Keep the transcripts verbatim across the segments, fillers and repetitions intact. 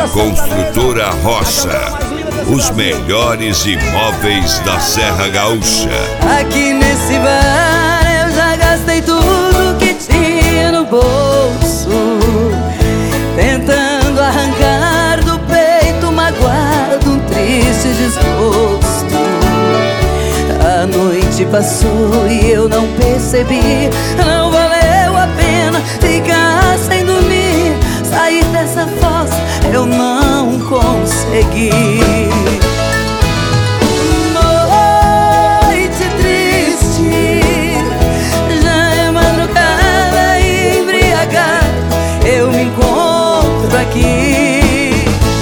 Construtora Roça, os melhores imóveis da Serra Gaúcha. Aqui nesse bar eu já gastei tudo que tinha no bolso, tentando arrancar do peito magoado um triste desgosto. A noite passou e eu não percebi, não valeu a pena ficar sem dormir. Sair dessa fossa eu não consegui. Noite triste, já é madrugada e embriagada, eu me encontro aqui.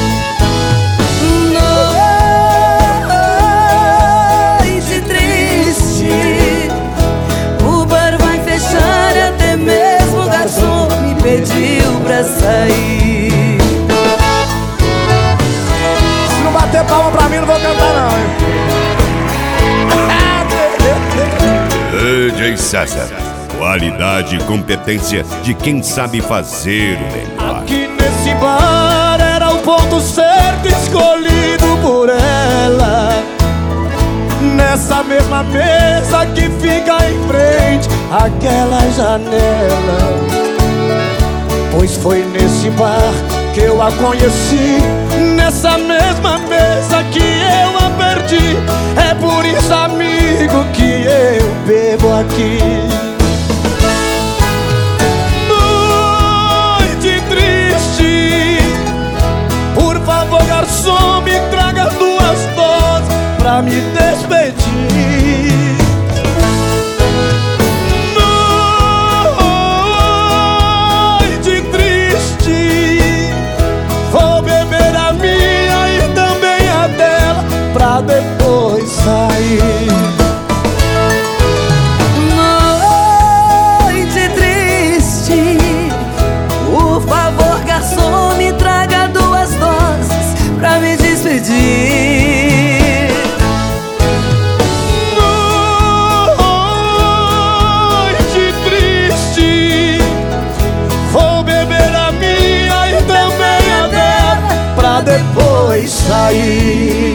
Noite triste, o bar vai fechar e até mesmo o garçom me pediu pra sair. Se não bater palma pra mim, não vou cantar não, hein? D J César, qualidade e competência de quem sabe fazer o melhor. Aqui nesse bar era o ponto certo escolhido por ela, nessa mesma mesa que fica em frente àquela janela. Pois foi nesse bar que eu a conheci, nessa mesma mesa que eu a perdi. É por isso, amigo, que eu bebo aqui. Noite triste, por favor, garçom, me traga duas doses pra me despedir. Pra depois sair. Noite triste, por favor, garçom, me traga duas doses pra me despedir. Noite triste, vou beber a minha e também a dela pra depois sair.